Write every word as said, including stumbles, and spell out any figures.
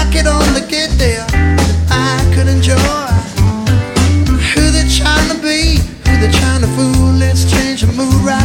I could only get there, I could enjoy who they're trying to be, who they're trying to fool. Let's change the mood right